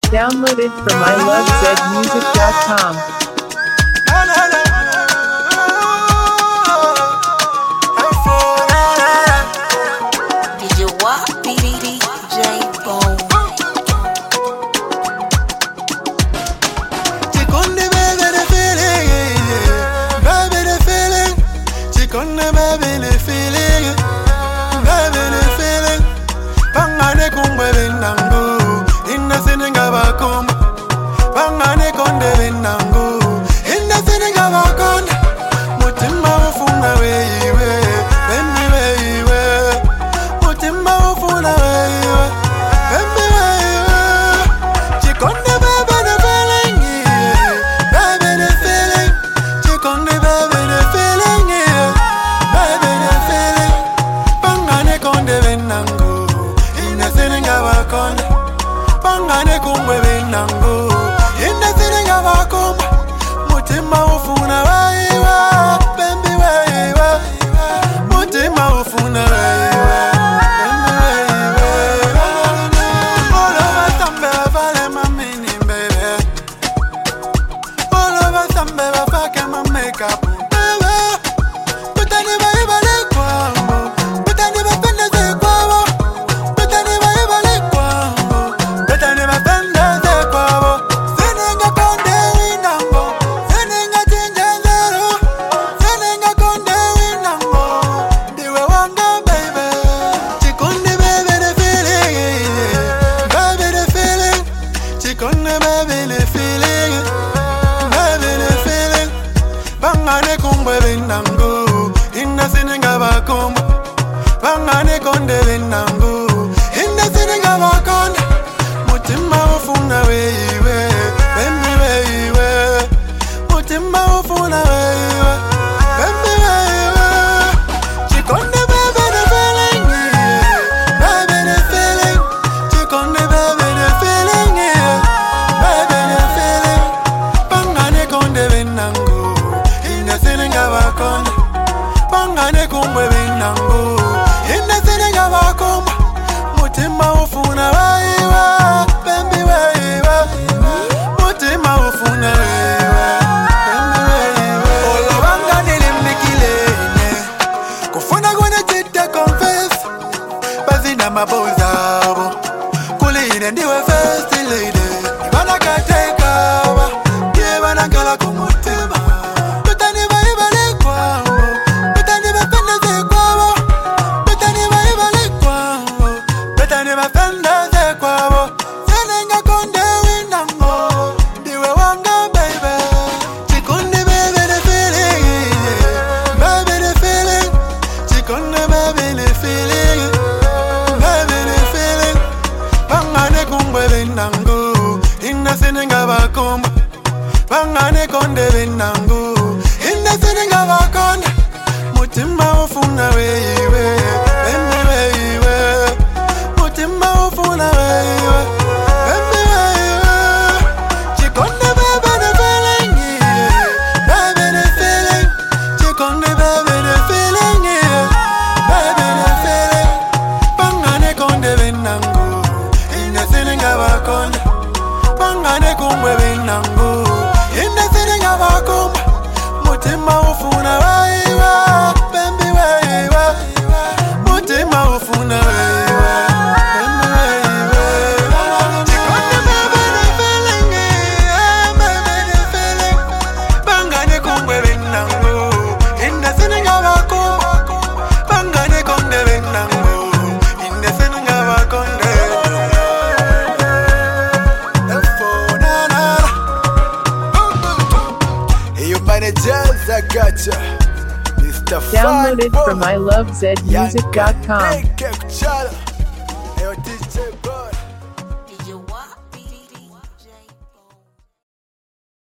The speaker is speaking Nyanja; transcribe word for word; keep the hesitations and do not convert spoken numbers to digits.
Downloaded from I love zed music dot com. Did you walk, D D J Bone? Chikunde baby the feeling, baby the feeling. Chikunde baby the feeling, baby the feeling. Pangane kumbe benangu, inna sininga bakum. Pangane konde benangu, inna sininga bakon. Mutima ufuna wewe, baby wewe. Mutima ufuna wewe, baby wewe. Chikunde baby the feeling, baby the feeling. Chikunde baby the feeling, baby the feeling. Pangane konde benangu, inna sininga bakon. Pangane kumbe benangu, inna sininga bakum. Mutima ufuna wewe, baby wewe. Mutima ufuna wewe, baby wewe. All over Sambe vale mamini baby. All over Sambe vafake ma makeup baby. Putani baibale kwangu, putani bapendeze kwabo. Putani baibale kwangu, putani bapendeze kwabo. Sininga konde winango, sininga tinjenzero. Sininga konde winango, diwe wanga baby. Chikunde baby the feeling, baby the feeling. Chikunde baby the feeling, baby the feeling. Bangane kumbe binangu, inna sininga bakumba. Bangane konde binangu, inna sininga bakonda. Mutima ufuna wewe, baby wewe. Mutima ufuna wewe, baby wewe. Chikunde baby the feeling, baby the feeling. Chikunde baby the feeling, baby the feeling. Bangane konde binangu, inna sininga bakonda. Bangane kumbe binangu, inna sininga bakomba. Mutima ufuna wewe, baby wewe. Mutima ufuna wewe, baby wewe. Olo wanga nilimbikilene, kufuna kwenye chita confess. Bazi na mabozabo, kuline ndiwe first lady. Ibana kateka wa, yebana kala kumutema. Putani baibale kwabo, putani bapendeze kwabo. Putani baibale kwabo, putani bapendeze kwabo. Sininga konde winango, diwe wanga baby. Chikunde baby the feeling, baby the feeling. Chikunde baby the feeling, baby the feeling. Bangane kumbe binangu, inna sininga bakumba. Bangane konde binangu, inna sininga bakonda. Mutima ufuna wewe, baby wewe. Mutima ufuna wewe, baby wewe. Chikunde baby the feeling, baby the feeling. Chikunde baby the feeling, baby the feeling. Bangane konde binangu, inna sininga bakonda. Bangane kumbe binangu, inna sininga bakumba. Mutima ufuna wewe, baby wewe. Mutima ufuna wewe, baby wewe. Chikunde baby the feeling, baby the feeling. Bangane kumbe binangu, inna sininga bakumba. Bangane konde binangu, inna sininga bakonde. Hey, you by the jazz, I gotcha. Mister Downloaded from I love zed music dot com. Hey, yo, D J Boy.